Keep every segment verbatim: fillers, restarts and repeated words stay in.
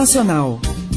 Nacional.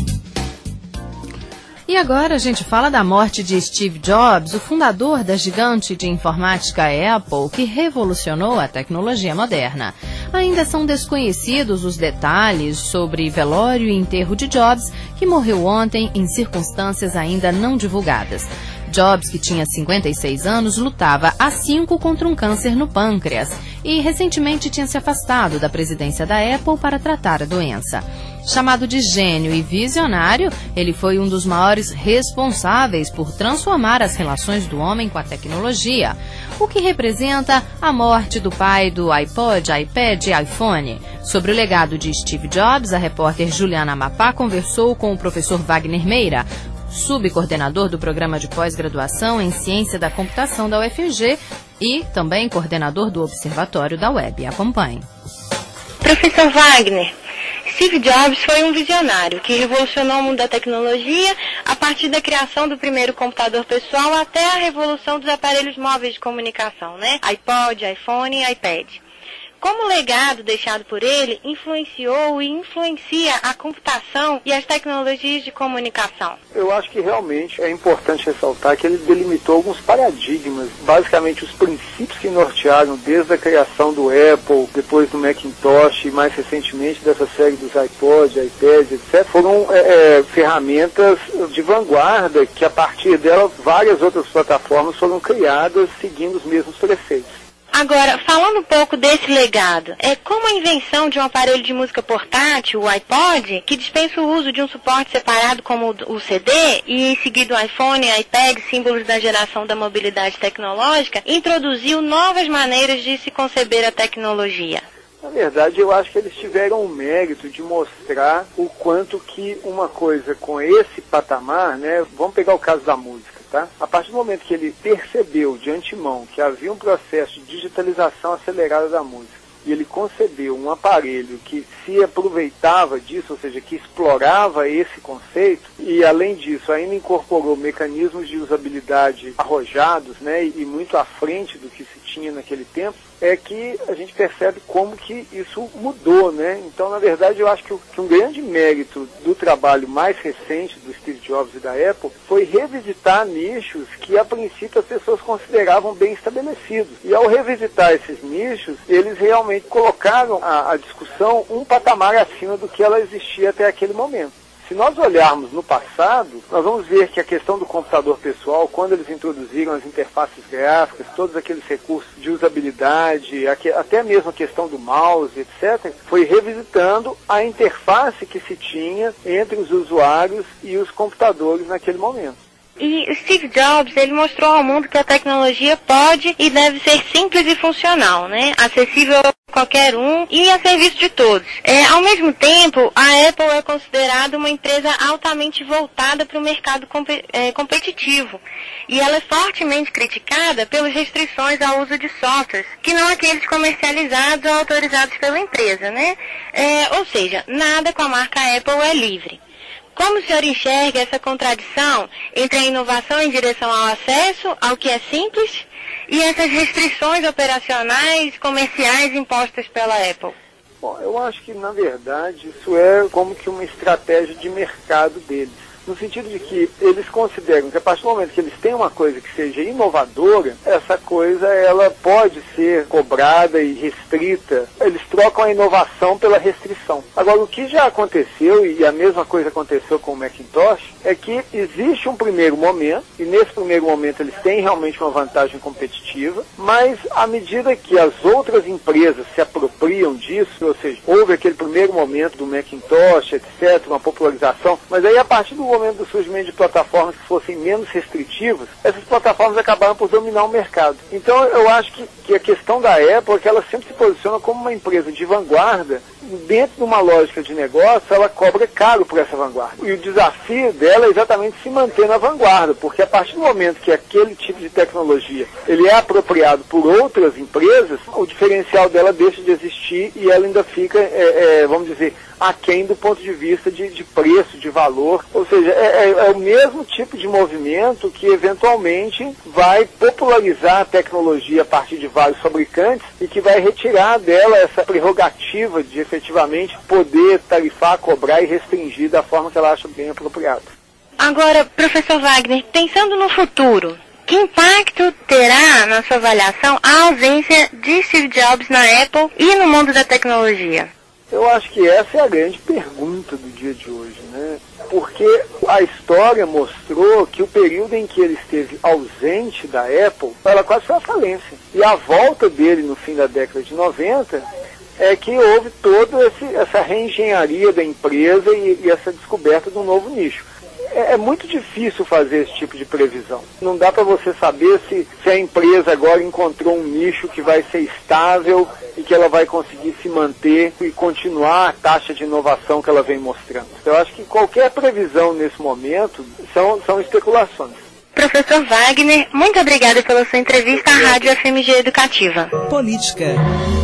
E agora a gente fala da morte de Steve Jobs, o fundador da gigante de informática Apple, que revolucionou a tecnologia moderna. Ainda são desconhecidos os detalhes sobre velório e enterro de Jobs, que morreu ontem em circunstâncias ainda não divulgadas. Jobs, que tinha cinquenta e seis anos, lutava há cinco contra um câncer no pâncreas e recentemente tinha se afastado da presidência da Apple para tratar a doença. Chamado de gênio e visionário, ele foi um dos maiores responsáveis por transformar as relações do homem com a tecnologia, o que representa a morte do pai do iPod, iPad e iPhone. Sobre o legado de Steve Jobs, a repórter Juliana Amapá conversou com o professor Wagner Meira, subcoordenador do programa de pós-graduação em Ciência da Computação da U F G e também coordenador do Observatório da Web. Acompanhe. Professor Wagner, Steve Jobs foi um visionário que revolucionou o mundo da tecnologia a partir da criação do primeiro computador pessoal até a revolução dos aparelhos móveis de comunicação, né? iPod, iPhone e iPad. Como o legado deixado por ele influenciou e influencia a computação e as tecnologias de comunicação? Eu acho que realmente é importante ressaltar que ele delimitou alguns paradigmas, basicamente os princípios que nortearam desde a criação do Apple, depois do Macintosh e mais recentemente dessa série dos iPod, iPads, etcétera. Foram é, é, ferramentas de vanguarda que a partir dela várias outras plataformas foram criadas seguindo os mesmos preceitos. Agora, falando um pouco desse legado, é como a invenção de um aparelho de música portátil, o iPod, que dispensa o uso de um suporte separado como o C D, e em seguida o iPhone e iPad, símbolos da geração da mobilidade tecnológica, introduziu novas maneiras de se conceber a tecnologia. Na verdade, eu acho que eles tiveram o mérito de mostrar o quanto que uma coisa com esse patamar, né, vamos pegar o caso da música. Tá? A partir do momento que ele percebeu de antemão que havia um processo de digitalização acelerada da música e ele concebeu um aparelho que se aproveitava disso, ou seja, que explorava esse conceito e, além disso, ainda incorporou mecanismos de usabilidade arrojados, né, e muito à frente do que se tinha naquele tempo, é que a gente percebe como que isso mudou, né? Então, na verdade, eu acho que, que um grande mérito do trabalho mais recente do Steve Jobs e da Apple foi revisitar nichos que, a princípio, as pessoas consideravam bem estabelecidos. E, ao revisitar esses nichos, eles realmente colocaram a, a discussão um patamar acima do que ela existia até aquele momento. Se nós olharmos no passado, nós vamos ver que a questão do computador pessoal, quando eles introduziram as interfaces gráficas, todos aqueles recursos de usabilidade, até mesmo a questão do mouse, etcétera, foi revisitando a interface que se tinha entre os usuários e os computadores naquele momento. E o Steve Jobs, ele mostrou ao mundo que a tecnologia pode e deve ser simples e funcional, né? Acessível a qualquer um e a serviço de todos. É, ao mesmo tempo, a Apple é considerada uma empresa altamente voltada para o mercado comp é, competitivo. E ela é fortemente criticada pelas restrições ao uso de softwares, que não aqueles comercializados ou autorizados pela empresa, né? É, ou seja, nada com a marca Apple é livre. Como o senhor enxerga essa contradição entre a inovação em direção ao acesso ao que é simples e essas restrições operacionais e comerciais impostas pela Apple? Bom, eu acho que, na verdade, isso é como que uma estratégia de mercado deles. No sentido de que eles consideram que a partir do momento que eles têm uma coisa que seja inovadora, essa coisa ela pode ser cobrada e restrita. Eles trocam a inovação pela restrição. Agora, o que já aconteceu, e a mesma coisa aconteceu com o Macintosh, é que existe um primeiro momento, e nesse primeiro momento eles têm realmente uma vantagem competitiva, mas à medida que as outras empresas se apropriam disso, ou seja, houve aquele primeiro momento do Macintosh, etcétera, uma popularização, mas aí a partir do momento do surgimento de plataformas que fossem menos restritivas, essas plataformas acabaram por dominar o mercado. Então eu acho que, que a questão da Apple é que ela sempre se posiciona como uma empresa de vanguarda, dentro de uma lógica de negócio, ela cobra caro por essa vanguarda. E o desafio dela é exatamente se manter na vanguarda, porque a partir do momento que aquele tipo de tecnologia ele é apropriado por outras empresas, o diferencial dela deixa de existir e ela ainda fica, é, é, vamos dizer, aquém do ponto de vista de, de preço, de valor, ou seja, seja, é, é o mesmo tipo de movimento que eventualmente vai popularizar a tecnologia a partir de vários fabricantes e que vai retirar dela essa prerrogativa de efetivamente poder tarifar, cobrar e restringir da forma que ela acha bem apropriada. Agora, professor Wagner, pensando no futuro, que impacto terá, na sua avaliação, a ausência de Steve Jobs na Apple e no mundo da tecnologia? Eu acho que essa é a grande pergunta do dia de hoje, né? Porque a história mostrou que o período em que ele esteve ausente da Apple, ela quase foi a falência. E a volta dele no fim da década de noventa é que houve toda esse, essa reengenharia da empresa e, e essa descoberta de um novo nicho. É, é muito difícil fazer esse tipo de previsão. Não dá para você saber se, se a empresa agora encontrou um nicho que vai ser estável e que ela vai conseguir se manter e continuar a taxa de inovação que ela vem mostrando. Eu acho que qualquer previsão nesse momento são, são especulações. Professor Wagner, muito obrigada pela sua entrevista à Rádio F M G Educativa. Política.